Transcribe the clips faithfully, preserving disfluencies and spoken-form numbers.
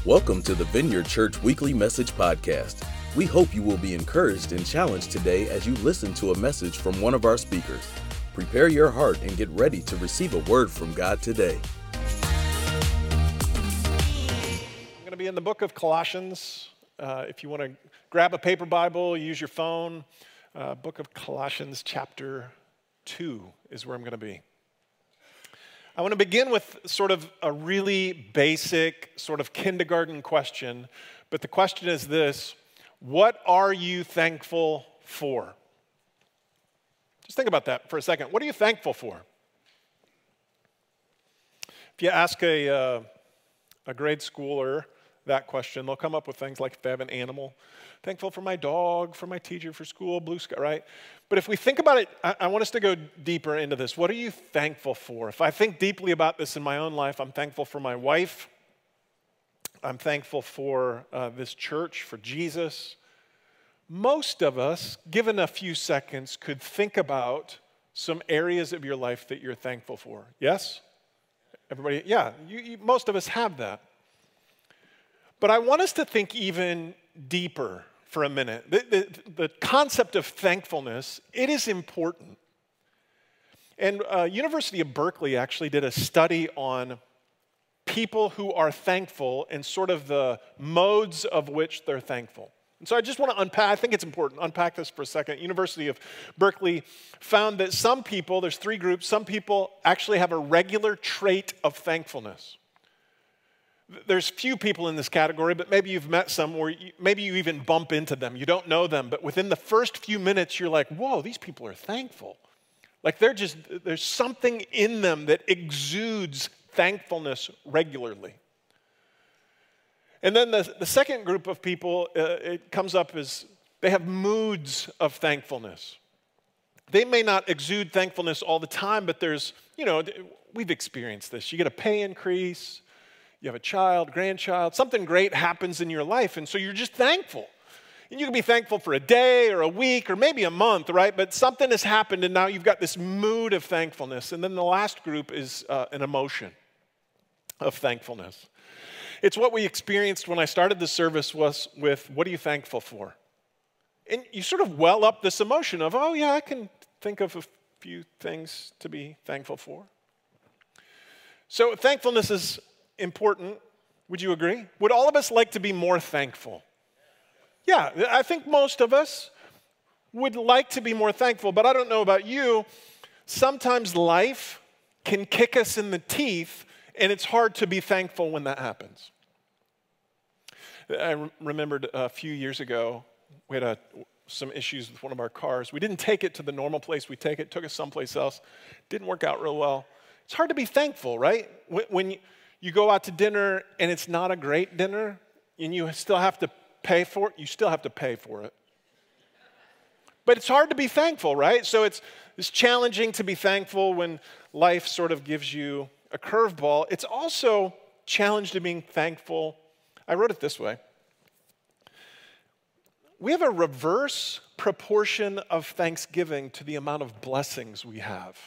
Welcome to the Vineyard Church Weekly Message Podcast. We hope you will be encouraged and challenged today as you listen to a message from one of our speakers. Prepare your heart and get ready to receive a word from God today. I'm going to be in the book of Colossians. Uh, if you want to grab a paper Bible, use your phone. Uh, book of Colossians chapter two is where I'm going to be. I want to begin with sort of a really basic, sort of kindergarten question, but the question is this: what are you thankful for? Just think about that for a second. What are you thankful for? If you ask a, uh, a grade schooler that question, they'll come up with things like if they have an animal, thankful for my dog, for my teacher, for school, blue sky, right? But if we think about it, I, I want us to go deeper into this. What are you thankful for? If I think deeply about this in my own life, I'm thankful for my wife. I'm thankful for uh, this church, for Jesus. Most of us, given a few seconds, could think about some areas of your life that you're thankful for. Yes? Everybody, yeah, you, you, most of us have that. But I want us to think even deeper for a minute. The, the, the concept of thankfulness, it is important. And uh, University of Berkeley actually did a study on people who are thankful and sort of the modes of which they're thankful. And so I just want to unpack, I think it's important, unpack this for a second. University of Berkeley found that some people, there's three groups, some people actually have a regular trait of thankfulness. There's few people in this category, but maybe you've met some, or you, maybe you even bump into them. You don't know them, but within the first few minutes, you're like, whoa, these people are thankful. Like they're just, there's something in them that exudes thankfulness regularly. And then the, the second group of people, uh, it comes up as they have moods of thankfulness. They may not exude thankfulness all the time, but there's, you know, we've experienced this. You get a pay increase. You have a child, grandchild, something great happens in your life, and so you're just thankful. And you can be thankful for a day or a week or maybe a month, right? But something has happened, and now you've got this mood of thankfulness. And then the last group is uh, an emotion of thankfulness. It's what we experienced when I started the service was with, what are you thankful for? And you sort of well up this emotion of, oh yeah, I can think of a few things to be thankful for. So thankfulness is important. Would you agree? Would all of us like to be more thankful? Yeah, I think most of us would like to be more thankful, but I don't know about you. Sometimes life can kick us in the teeth, and it's hard to be thankful when that happens. I remembered a few years ago, we had a, some issues with one of our cars. We didn't take it to the normal place we take it, took it someplace else. Didn't work out real well. It's hard to be thankful, right? When, when you, You go out to dinner and it's not a great dinner and you still have to pay for it, you still have to pay for it. But it's hard to be thankful, right? So it's, it's challenging to be thankful when life sort of gives you a curveball. It's also challenging to being thankful. I wrote it this way. We have a reverse proportion of thanksgiving to the amount of blessings we have.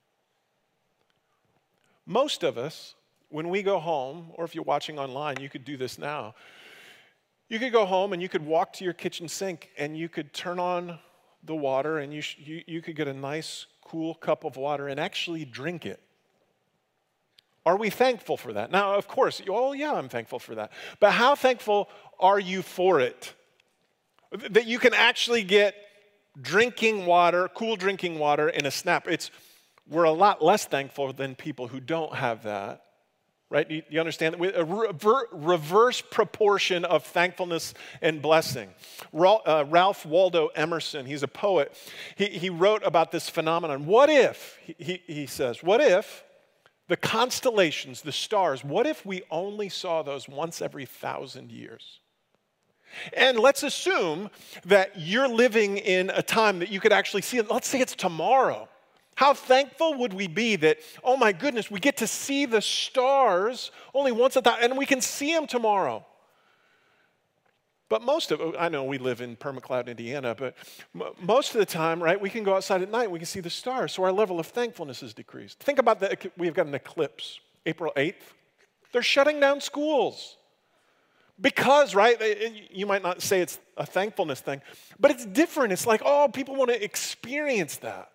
Most of us, when we go home, or if you're watching online, you could do this now. You could go home and you could walk to your kitchen sink and you could turn on the water and you, sh- you, you could get a nice, cool cup of water and actually drink it. Are we thankful for that? Now, of course, oh yeah, I'm thankful for that. But how thankful are you for it? That you can actually get drinking water, cool drinking water in a snap. It's, we're a lot less thankful than people who don't have that. Right? You, you understand that? A rever, reverse proportion of thankfulness and blessing. Uh, Ralph Waldo Emerson, he's a poet. He, he wrote about this phenomenon. What if, he, he says, what if the constellations, the stars, what if we only saw those once every thousand years? And let's assume that you're living in a time that you could actually see it. Let's say it's tomorrow. How thankful would we be that, oh my goodness, we get to see the stars only once a time, and we can see them tomorrow. But most of, I know we live in Permacloud, Indiana, but m- most of the time, right, we can go outside at night and we can see the stars, so our level of thankfulness is decreased. Think about that, we've got an eclipse, April eighth. They're shutting down schools. Because, right, you might not say it's a thankfulness thing, but it's different. It's like, oh, people want to experience that.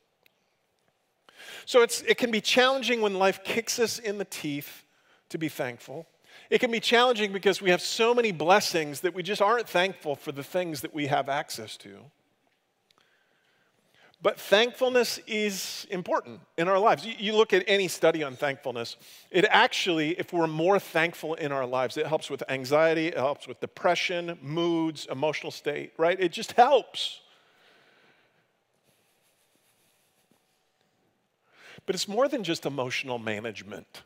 So it's, it can be challenging when life kicks us in the teeth to be thankful. It can be challenging because we have so many blessings that we just aren't thankful for the things that we have access to. But thankfulness is important in our lives. You, you look at any study on thankfulness, it actually, if we're more thankful in our lives, it helps with anxiety, it helps with depression, moods, emotional state, right? It just helps. But it's more than just emotional management.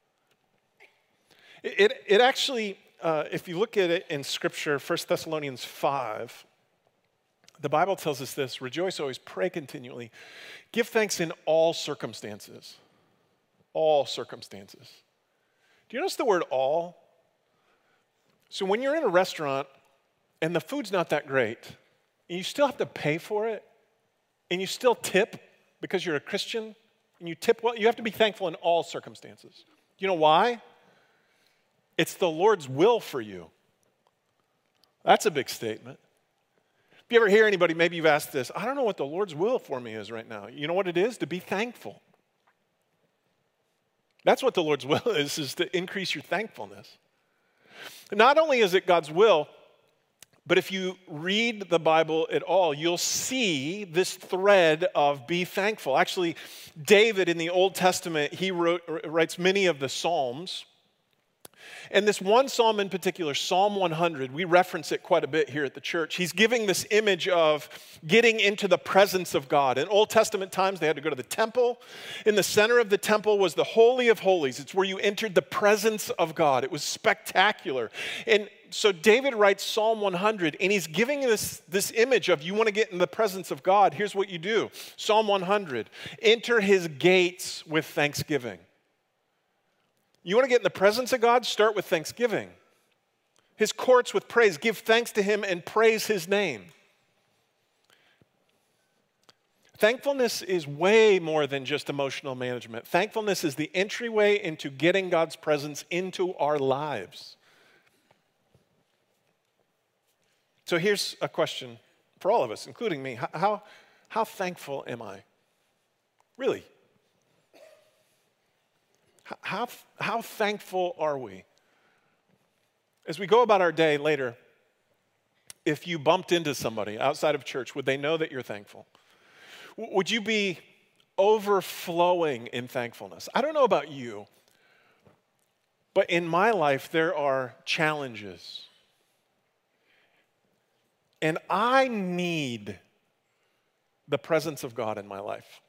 It, it, it actually, uh, if you look at it in Scripture, First Thessalonians five, the Bible tells us this: rejoice always, pray continually, give thanks in all circumstances. All circumstances. Do you notice the word all? So when you're in a restaurant and the food's not that great, and you still have to pay for it, and you still tip because you're a Christian, and you tip well, you have to be thankful in all circumstances. You know why? It's the Lord's will for you. That's a big statement. If you ever hear anybody, maybe you've asked this, I don't know what the Lord's will for me is right now. You know what it is? To be thankful. That's what the Lord's will is, is to increase your thankfulness. Not only is it God's will, but if you read the Bible at all, you'll see this thread of be thankful. Actually, David in the Old Testament, he wrote, writes many of the Psalms. And this one psalm in particular, Psalm one hundred, we reference it quite a bit here at the church. He's giving this image of getting into the presence of God. In Old Testament times, they had to go to the temple. In the center of the temple was the Holy of Holies. It's where you entered the presence of God. It was spectacular. And so David writes Psalm one hundred, and he's giving this, this image of you want to get in the presence of God. Here's what you do. Psalm one hundred, enter his gates with thanksgiving. You want to get in the presence of God? Start with thanksgiving. His courts with praise. Give thanks to him and praise his name. Thankfulness is way more than just emotional management. Thankfulness is the entryway into getting God's presence into our lives. So here's a question for all of us, including me. How, how thankful am I? Really? How, how thankful are we? As we go about our day later, if you bumped into somebody outside of church, would they know that you're thankful? W- would you be overflowing in thankfulness? I don't know about you, but in my life, there are challenges. And I need the presence of God in my life.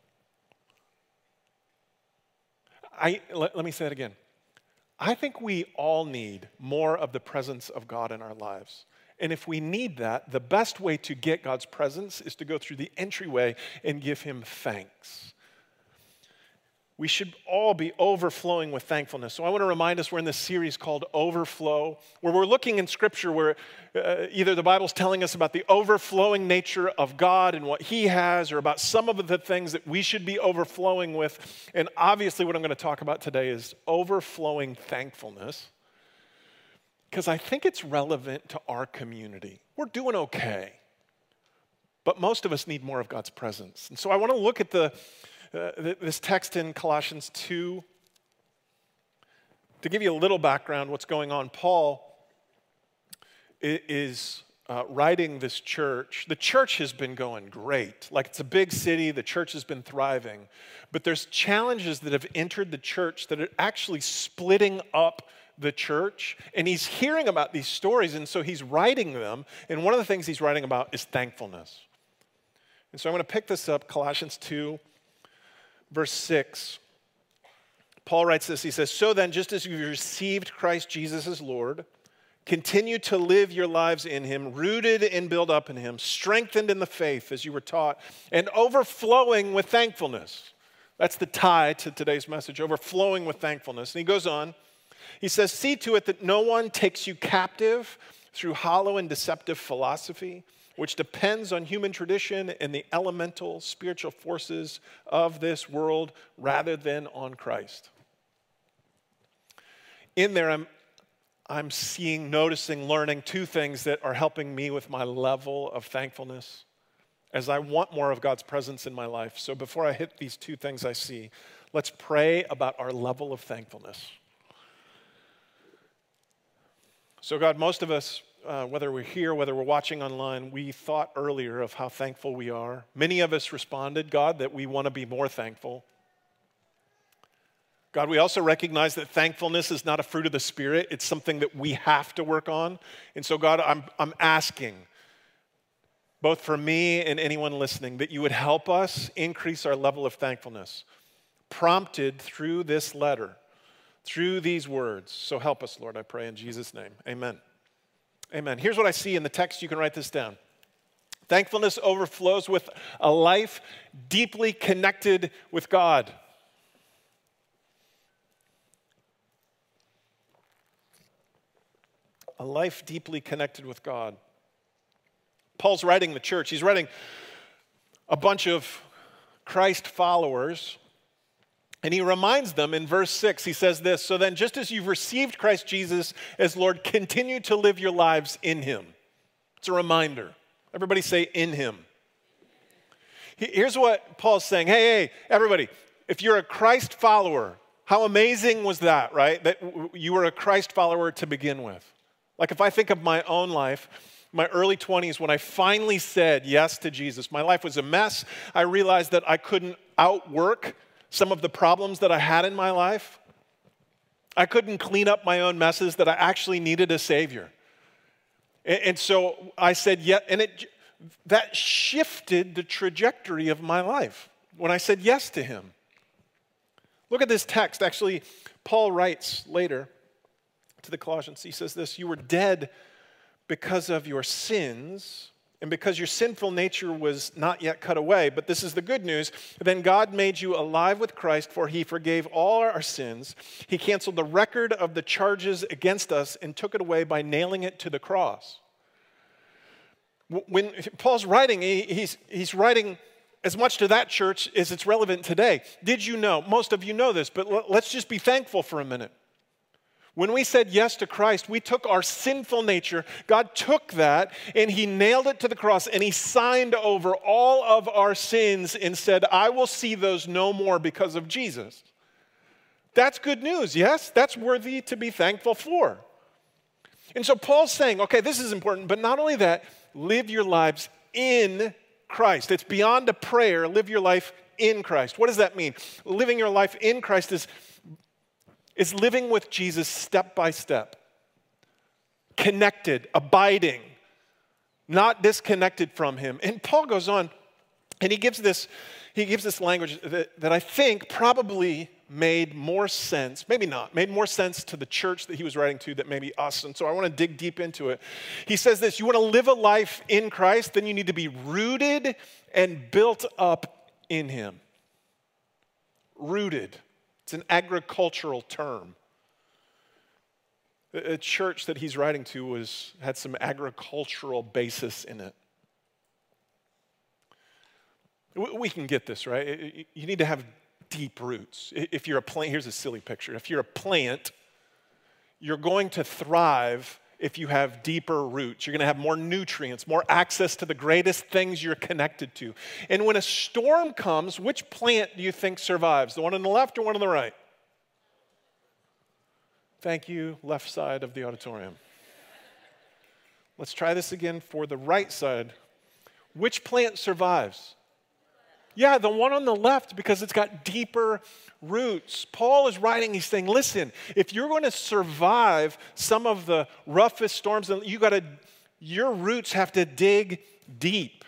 I, let, let me say that again. I think we all need more of the presence of God in our lives. And if we need that, the best way to get God's presence is to go through the entryway and give him thanks. We should all be overflowing with thankfulness. So I want to remind us we're in this series called Overflow, where we're looking in Scripture where uh, either the Bible's telling us about the overflowing nature of God and what he has, or about some of the things that we should be overflowing with. And obviously what I'm going to talk about today is overflowing thankfulness, because I think it's relevant to our community. We're doing okay, but most of us need more of God's presence. And so I want to look at the Uh, this text in Colossians two. To give you a little background, what's going on, Paul is uh, writing this church. The church has been going great. Like, it's a big city, the church has been thriving. But there's challenges that have entered the church that are actually splitting up the church. And he's hearing about these stories, and so he's writing them. And one of the things he's writing about is thankfulness. And so I'm going to pick this up, Colossians two. Verse six, Paul writes this, he says, so then, just as you've received Christ Jesus as Lord, continue to live your lives in him, rooted and built up in him, strengthened in the faith as you were taught, and overflowing with thankfulness. That's the tie to today's message, overflowing with thankfulness. And he goes on, he says, see to it that no one takes you captive through hollow and deceptive philosophy, which depends on human tradition and the elemental spiritual forces of this world rather than on Christ. In there, I'm, I'm seeing, noticing, learning two things that are helping me with my level of thankfulness as I want more of God's presence in my life. So before I hit these two things I see, let's pray about our level of thankfulness. So God, most of us, uh, whether we're here, whether we're watching online, we thought earlier of how thankful we are. Many of us responded, God, that we want to be more thankful. God, we also recognize that thankfulness is not a fruit of the Spirit. It's something that we have to work on. And so, God, I'm, I'm asking, both for me and anyone listening, that you would help us increase our level of thankfulness, prompted through this letter, through these words. So help us, Lord, I pray in Jesus' name. Amen. Amen. Here's what I see in the text. You can write this down. Thankfulness overflows with a life deeply connected with God. A life deeply connected with God. Paul's writing the church. He's writing a bunch of Christ followers, and he reminds them in verse six, he says this, so then just as you've received Christ Jesus as Lord, continue to live your lives in him. It's a reminder. Everybody say in him. Here's what Paul's saying. Hey, hey, everybody, if you're a Christ follower, how amazing was that, right? That you were a Christ follower to begin with. Like if I think of my own life, my early twenties, when I finally said yes to Jesus, my life was a mess. I realized that I couldn't outwork some of the problems that I had in my life. I couldn't clean up my own messes, that I actually needed a Savior. And, and so I said yes, and it, that shifted the trajectory of my life when I said yes to him. Look at this text. Actually, Paul writes later to the Colossians, he says this, you were dead because of your sins and because your sinful nature was not yet cut away. But this is the good news. Then God made you alive with Christ, for he forgave all our sins. He canceled the record of the charges against us and took it away by nailing it to the cross. When Paul's writing, he's, he's writing as much to that church as it's relevant today. Did you know? Most of you know this, but let's just be thankful for a minute. When we said yes to Christ, we took our sinful nature, God took that and he nailed it to the cross and he signed over all of our sins and said, I will see those no more because of Jesus. That's good news, yes? That's worthy to be thankful for. And so Paul's saying, okay, this is important, but not only that, live your lives in Christ. It's beyond a prayer, live your life in Christ. What does that mean? Living your life in Christ is is living with Jesus step by step, connected, abiding, not disconnected from him. And Paul goes on, and he gives this, he gives this language that, that I think probably made more sense, maybe not, made more sense to the church that he was writing to than maybe us. And so I want to dig deep into it. He says this, you want to live a life in Christ, then you need to be rooted and built up in him. Rooted. It's an agricultural term. A church that he's writing to was had some agricultural basis in it. We can get this, right? You need to have deep roots. If you're a plant, here's a silly picture. If you're a plant, you're going to thrive if you have deeper roots. You're going to have more nutrients, more access to the greatest things you're connected to. And when a storm comes, which plant do you think survives? The one on the left or one on the right? Thank you, left side of the auditorium. Let's try this again for the right side. Which plant survives? Yeah, the one on the left, because it's got deeper roots. Paul is writing, he's saying, listen, if you're going to survive some of the roughest storms, you got to, your roots have to dig deep.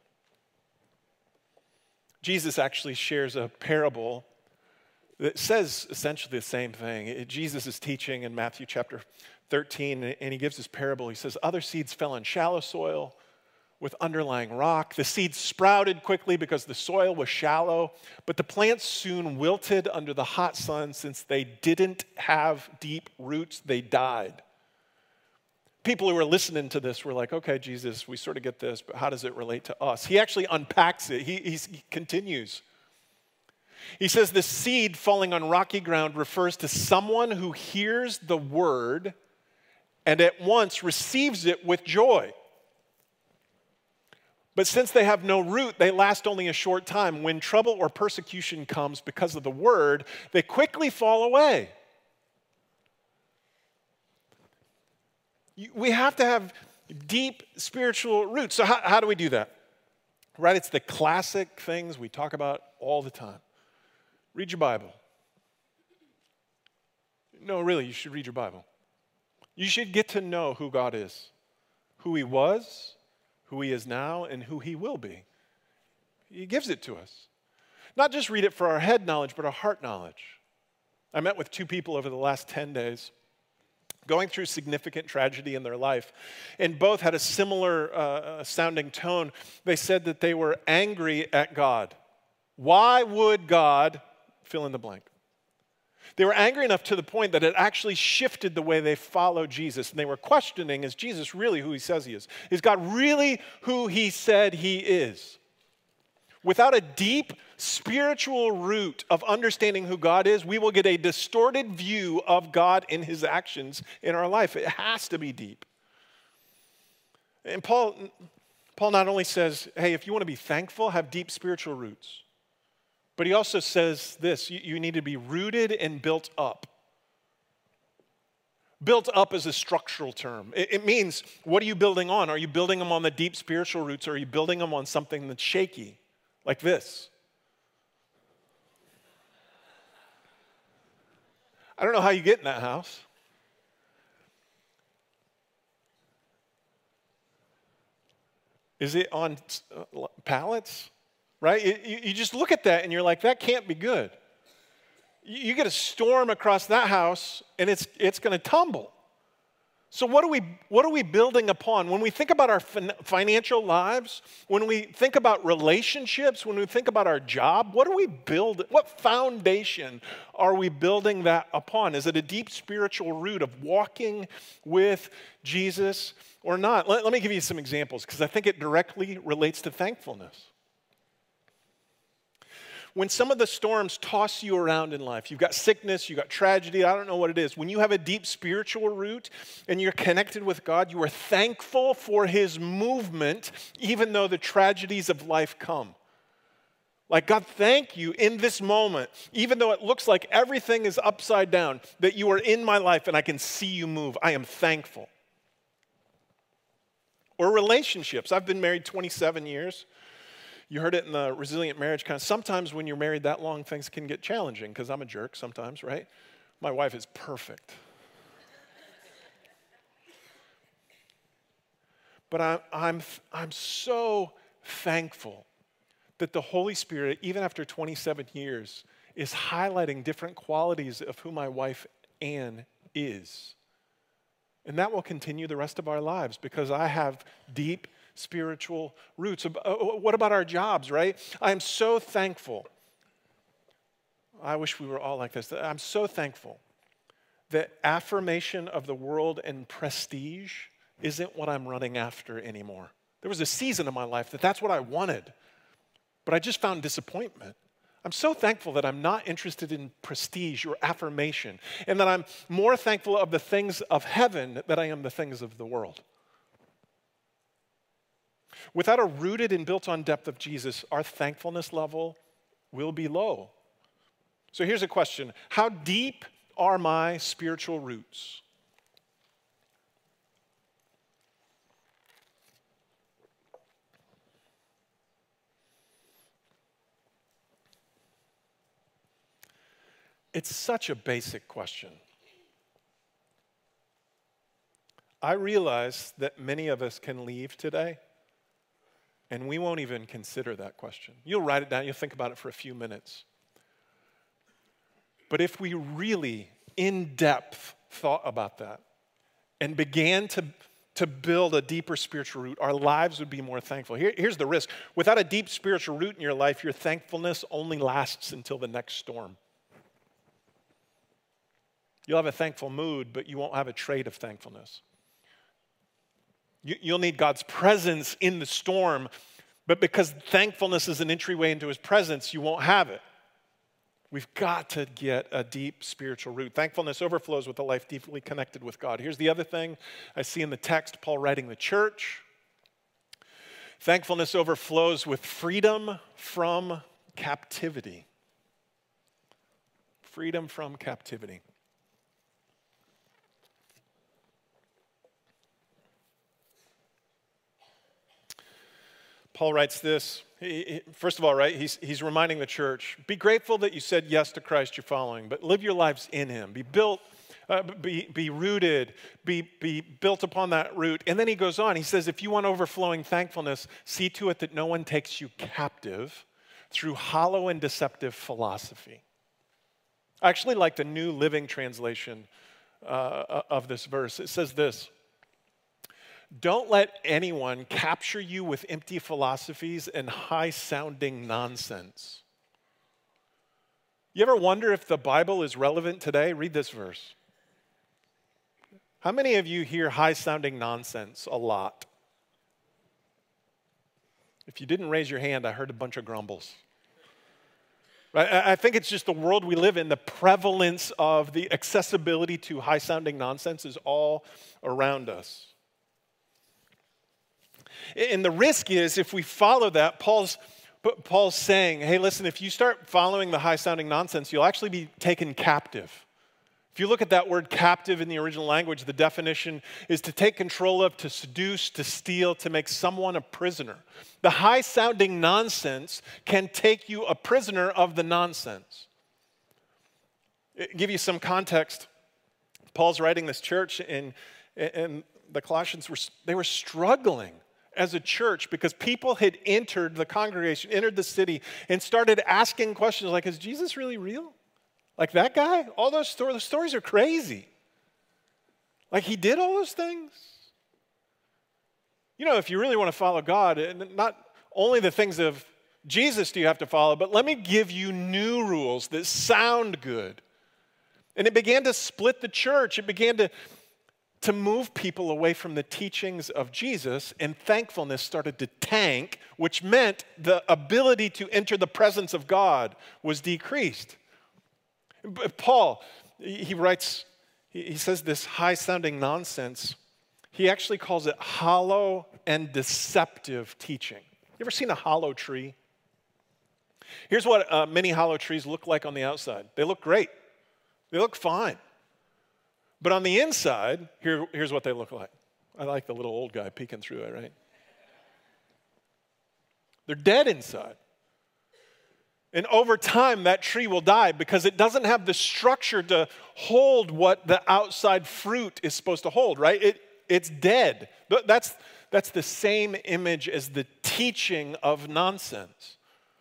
Jesus actually shares a parable that says essentially the same thing. Jesus is teaching in Matthew chapter thirteen, and he gives this parable. He says, other seeds fell in shallow soil with underlying rock. The seeds sprouted quickly because the soil was shallow, but the plants soon wilted under the hot sun. Since they didn't have deep roots, they died. People who were listening to this were like, okay, Jesus, we sort of get this, but how does it relate to us? He actually unpacks it. He, he's, he continues. He says the seed falling on rocky ground refers to someone who hears the word and at once receives it with joy. But since they have no root, they last only a short time. When trouble or persecution comes because of the word, they quickly fall away. We have to have deep spiritual roots. So how, how do we do that? Right? It's the classic things we talk about all the time. Read your Bible. No, really, you should read your Bible. You should get to know who God is, who he was, who he is now, and who he will be. He gives it to us. Not just read it for our head knowledge, but our heart knowledge. I met with two people over the last ten days going through significant tragedy in their life, and both had a similar uh, sounding tone. They said that they were angry at God. Why would God fill in the blank? They were angry enough to the point that it actually shifted the way they followed Jesus, and they were questioning, is Jesus really who he says he is? Is God really who he said he is? Without a deep spiritual root of understanding who God is, we will get a distorted view of God and his actions in our life. It has to be deep. And Paul, Paul not only says, hey, if you want to be thankful, have deep spiritual roots. But he also says this, you, you need to be rooted and built up. Built up is a structural term. It, it means, what are you building on? Are you building them on the deep spiritual roots, or are you building them on something that's shaky, like this? I don't know how you get in that house. Is it on uh, pallets? Right? You, you just look at that and you're like, that can't be good. You, you get a storm across that house and it's, it's going to tumble. So what are we, what are we building upon? When we think about our fin- financial lives, when we think about relationships, when we think about our job, what are we building? What foundation are we building that upon? Is it a deep spiritual root of walking with Jesus or not? Let, let me give you some examples because I think it directly relates to thankfulness. When some of the storms toss you around in life, you've got sickness, you've got tragedy, I don't know what it is. When you have a deep spiritual root and you're connected with God, you are thankful for his movement, even though the tragedies of life come. Like, God, thank you in this moment, even though it looks like everything is upside down, that you are in my life and I can see you move. I am thankful. Or relationships. I've been married twenty-seven years. You heard it in the Resilient Marriage kind of, sometimes when you're married that long, things can get challenging because I'm a jerk sometimes, right? My wife is perfect. But I'm, I'm, I'm so thankful that the Holy Spirit, even after twenty-seven years, is highlighting different qualities of who my wife, Anne, is. And that will continue the rest of our lives because I have deep spiritual roots. What about our jobs, right? I am so thankful. I wish we were all like this. I'm so thankful that affirmation of the world and prestige isn't what I'm running after anymore. There was a season of my life that that's what I wanted, but I just found disappointment. I'm so thankful that I'm not interested in prestige or affirmation, and that I'm more thankful of the things of heaven than I am the things of the world. Without a rooted and built on depth of Jesus, our thankfulness level will be low. So here's a question. How deep are my spiritual roots? It's such a basic question. I realize that many of us can leave today and we won't even consider that question. You'll write it down, you'll think about it for a few minutes. But if we really, in depth, thought about that and began to, to build a deeper spiritual root, our lives would be more thankful. Here, here's the risk. Without a deep spiritual root in your life, your thankfulness only lasts until the next storm. You'll have a thankful mood, but you won't have a trait of thankfulness. You'll need God's presence in the storm, but because thankfulness is an entryway into his presence, you won't have it. We've got to get a deep spiritual root. Thankfulness overflows with a life deeply connected with God. Here's the other thing I see in the text, Paul writing the church. Thankfulness overflows with freedom from captivity. Freedom from captivity. Paul writes this. He, he, first of all, right, he's, he's reminding the church, be grateful that you said yes to Christ you're following, but live your lives in him. Be built, uh, be, be rooted, be, be built upon that root. And then he goes on, he says, if you want overflowing thankfulness, see to it that no one takes you captive through hollow and deceptive philosophy. I actually like the New Living Translation uh, of this verse. It says this, don't let anyone capture you with empty philosophies and high-sounding nonsense. You ever wonder if the Bible is relevant today? Read this verse. How many of you hear high-sounding nonsense a lot? If you didn't raise your hand, I heard a bunch of grumbles. Right? I think it's just the world we live in. The prevalence of the accessibility to high-sounding nonsense is all around us. And the risk is if we follow that, Paul's, Paul's saying, hey, listen, if you start following the high-sounding nonsense, you'll actually be taken captive. If you look at that word captive in the original language, the definition is to take control of, to seduce, to steal, to make someone a prisoner. The high-sounding nonsense can take you a prisoner of the nonsense. I'll give you some context. Paul's writing this church, and, and the Colossians, were they were struggling as a church because people had entered the congregation, entered the city, and started asking questions like, is Jesus really real? Like that guy? All those stories, those stories are crazy. Like he did all those things? You know, if you really want to follow God, and not only the things of Jesus do you have to follow, but let me give you new rules that sound good. And it began to split the church. It began to to move people away from the teachings of Jesus, and thankfulness started to tank, which meant the ability to enter the presence of God was decreased. Paul, he writes, he says this high-sounding nonsense. He actually calls it hollow and deceptive teaching. You ever seen a hollow tree? Here's what uh, many hollow trees look like on the outside. They look great. They look fine. But on the inside, here, here's what they look like. I like the little old guy peeking through it, right? They're dead inside. And over time, that tree will die because it doesn't have the structure to hold what the outside fruit is supposed to hold, right? It, it's dead. That's, that's the same image as the teaching of nonsense.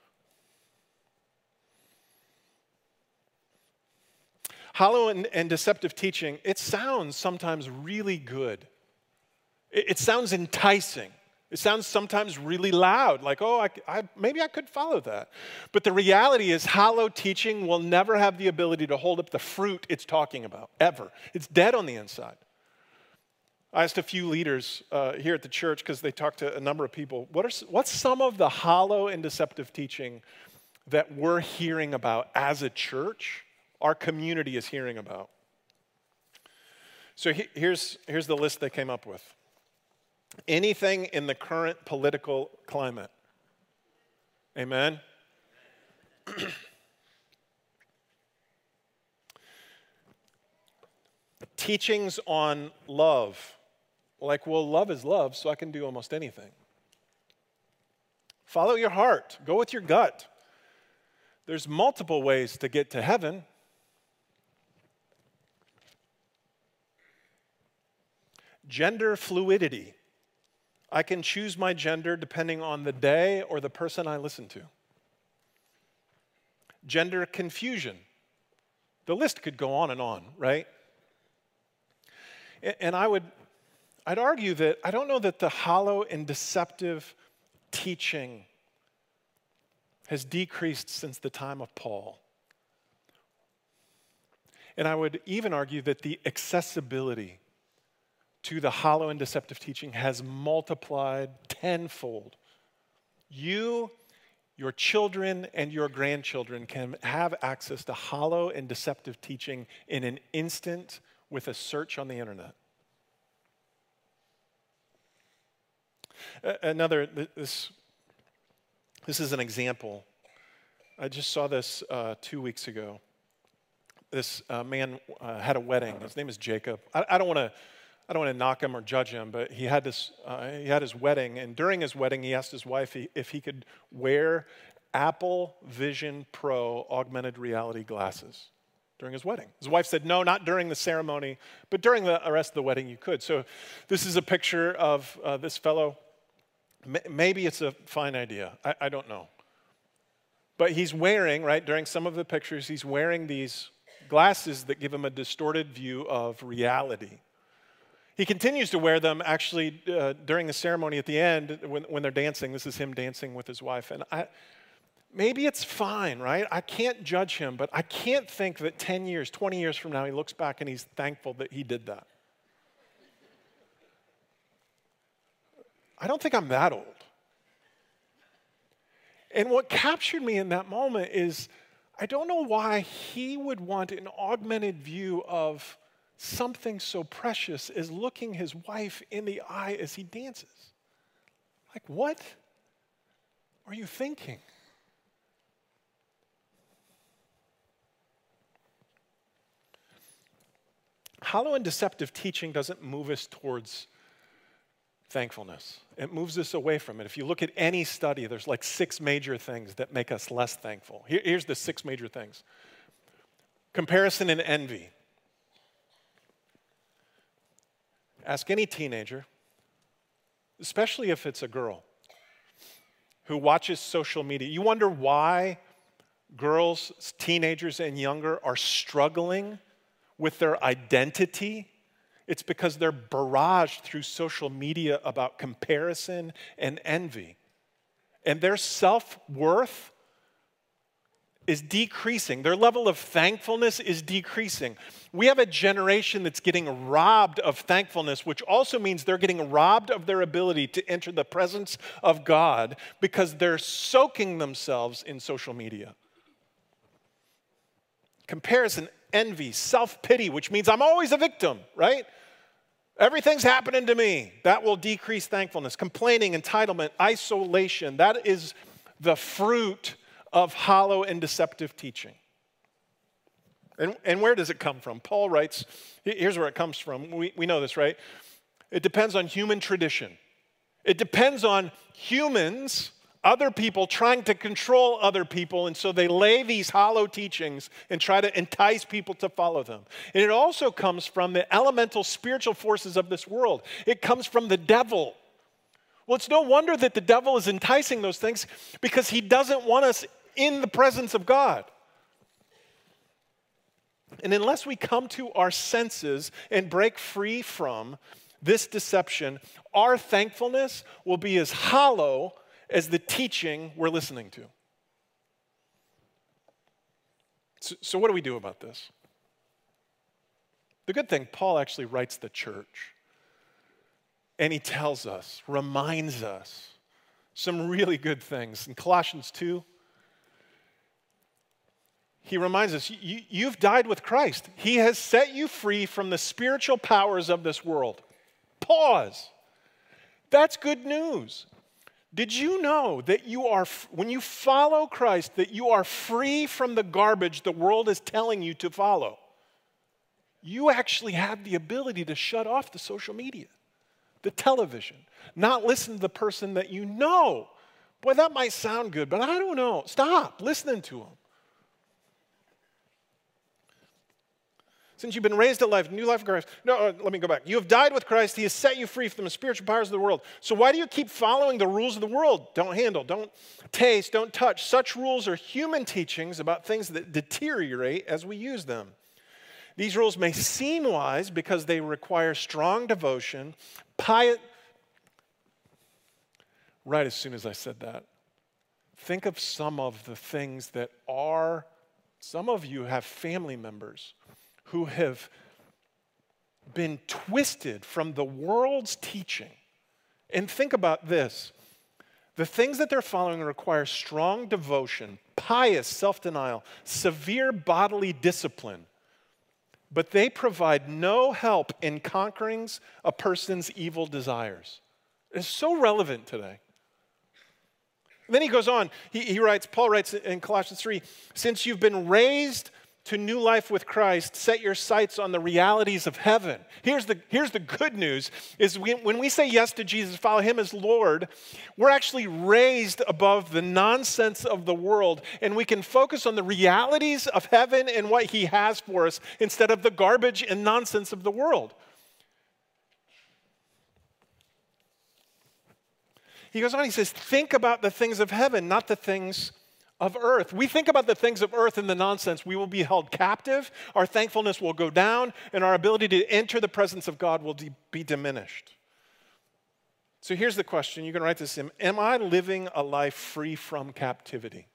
Hollow and, and deceptive teaching, it sounds sometimes really good. It, it sounds enticing. It sounds sometimes really loud, like, oh, I, I, maybe I could follow that. But the reality is hollow teaching will never have the ability to hold up the fruit it's talking about, ever. It's dead on the inside. I asked a few leaders uh, here at the church, because they talked to a number of people, what are, what's some of the hollow and deceptive teaching that we're hearing about as a church? Our community is hearing about. So he, here's, here's the list they came up with. Anything in the current political climate. Amen? Teachings on love. Like, well, love is love, so I can do almost anything. Follow your heart. Go with your gut. There's multiple ways to get to heaven. Gender fluidity. I can choose my gender depending on the day or the person I listen to. Gender confusion. The list could go on and on, right? And I would, I'd argue that I don't know that the hollow and deceptive teaching has decreased since the time of Paul. And I would even argue that the accessibility to the hollow and deceptive teaching has multiplied tenfold. You your children and your grandchildren can have access to hollow and deceptive teaching in an instant with a search on the internet. Another, this, this is an example. I just saw this uh, two weeks ago. This uh, man uh, had a wedding. His name is Jacob. I, I don't want to, I don't want to knock him or judge him, but he had this. Uh, he had his wedding, and during his wedding, he asked his wife if he could wear Apple Vision Pro augmented reality glasses during his wedding. His wife said, no, not during the ceremony, but during the rest of the wedding, you could. So, this is a picture of uh, this fellow. Maybe it's a fine idea. I, I don't know. But he's wearing, right, during some of the pictures, he's wearing these glasses that give him a distorted view of reality. He continues to wear them actually uh, during the ceremony at the end when, when they're dancing. This is him dancing with his wife. And I, maybe it's fine, right? I can't judge him, but I can't think that ten years, twenty years from now, he looks back and he's thankful that he did that. I don't think I'm that old. And what captured me in that moment is, I don't know why he would want an augmented view of something so precious as looking his wife in the eye as he dances. Like, what are you thinking? Hollow and deceptive teaching doesn't move us towards thankfulness. It moves us away from it. If you look at any study, there's like six major things that make us less thankful. Here, here's the six major things. Comparison and envy. Ask any teenager, especially if it's a girl, who watches social media. You wonder why girls, teenagers, and younger are struggling with their identity. It's because they're barraged through social media about comparison and envy. And their self-worth is decreasing. Their level of thankfulness is decreasing. We have a generation that's getting robbed of thankfulness, which also means they're getting robbed of their ability to enter the presence of God because they're soaking themselves in social media. Comparison, envy, self-pity, which means I'm always a victim, right? Everything's happening to me. That will decrease thankfulness. Complaining, entitlement, isolation. That is the fruit of hollow and deceptive teaching. And, and where does it come from? Paul writes, here's where it comes from. We, we know this, right? It depends on human tradition. It depends on humans, other people trying to control other people, and so they lay these hollow teachings and try to entice people to follow them. And it also comes from the elemental spiritual forces of this world. It comes from the devil. Well, it's no wonder that the devil is enticing those things because he doesn't want us in the presence of God. And unless we come to our senses and break free from this deception, our thankfulness will be as hollow as the teaching we're listening to. So, so what do we do about this? The good thing, Paul actually writes the church. And he tells us, reminds us, some really good things. In Colossians two, he reminds us, you, you've died with Christ. He has set you free from the spiritual powers of this world. Pause. That's good news. Did you know that you are, when you follow Christ, that you are free from the garbage the world is telling you to follow? You actually have the ability to shut off the social media, the television, not listen to the person that you know. Boy, that might sound good, but I don't know. Stop listening to them. Since you've been raised to life, new life in Christ. No, uh, let me go back. You have died with Christ. He has set you free from the spiritual powers of the world. So why do you keep following the rules of the world? Don't handle, don't taste, don't touch. Such rules are human teachings about things that deteriorate as we use them. These rules may seem wise because they require strong devotion, piety. Right as soon as I said that, think of some of the things that are, some of you have family members who have been twisted from the world's teaching. And think about this. The things that they're following require strong devotion, pious self-denial, severe bodily discipline, but they provide no help in conquering a person's evil desires. It's so relevant today. Then he goes on, he, he writes, Paul writes in Colossians three, since you've been raised to new life with Christ, set your sights on the realities of heaven. Here's the, here's the good news, is we, when we say yes to Jesus, follow him as Lord, we're actually raised above the nonsense of the world, and we can focus on the realities of heaven and what he has for us instead of the garbage and nonsense of the world. He goes on, he says, think about the things of heaven, not the things of earth. We think about the things of earth and the nonsense, we will be held captive, our thankfulness will go down, and our ability to enter the presence of God will de- be diminished. So here's the question, you can write this in, am I living a life free from captivity?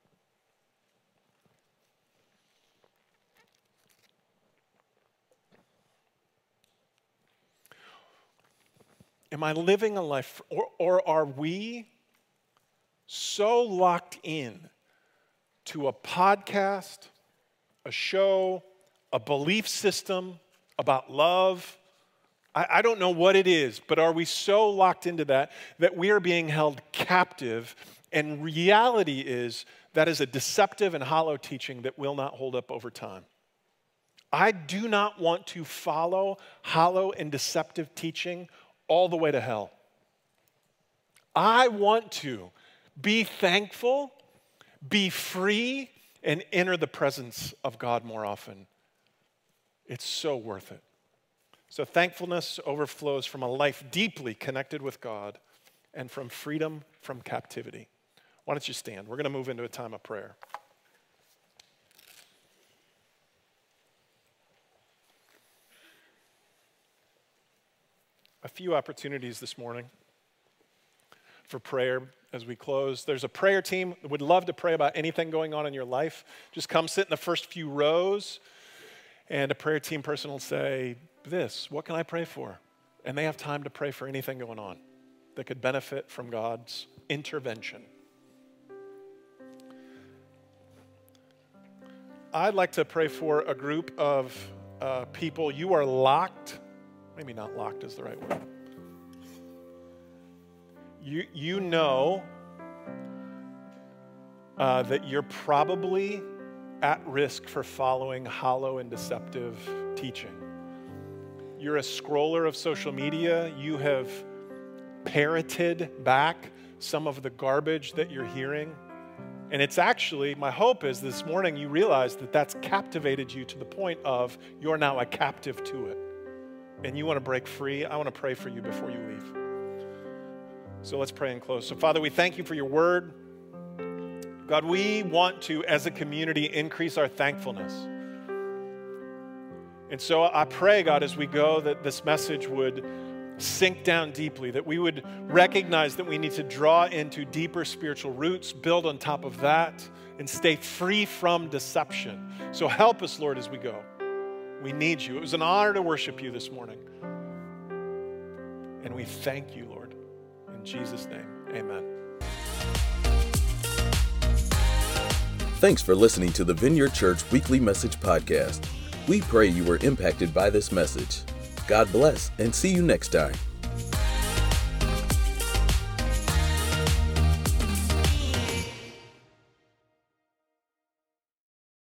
Am I living a life, or, or are we so locked in to a podcast, a show, a belief system about love? I, I don't know what it is, but are we so locked into that that we are being held captive? And reality is that is a deceptive and hollow teaching that will not hold up over time. I do not want to follow hollow and deceptive teaching all the way to hell. I want to be thankful, be free, and enter the presence of God more often. It's so worth it. So thankfulness overflows from a life deeply connected with God and from freedom from captivity. Why don't you stand? We're going to move into a time of prayer. A few opportunities this morning for prayer as we close. There's a prayer team that would love to pray about anything going on in your life. Just come sit in the first few rows, and a prayer team person will say, this, what can I pray for? And they have time to pray for anything going on that could benefit from God's intervention. I'd like to pray for a group of uh, people. You are locked. Maybe not locked is the right word. You, you know uh, that you're probably at risk for following hollow and deceptive teaching. You're a scroller of social media. You have parroted back some of the garbage that you're hearing. And it's actually, my hope is this morning you realize that that's captivated you to the point of you're now a captive to it. And you want to break free. I want to pray for you before you leave. So let's pray and close. So Father, we thank you for your word. God, we want to, as a community, increase our thankfulness. And so I pray, God, as we go, that this message would sink down deeply, that we would recognize that we need to draw into deeper spiritual roots, build on top of that, and stay free from deception. So help us, Lord, as we go. We need you. It was an honor to worship you this morning. And we thank you, Lord. In Jesus' name, amen. Thanks for listening to the Vineyard Church Weekly Message Podcast. We pray you were impacted by this message. God bless, and see you next time.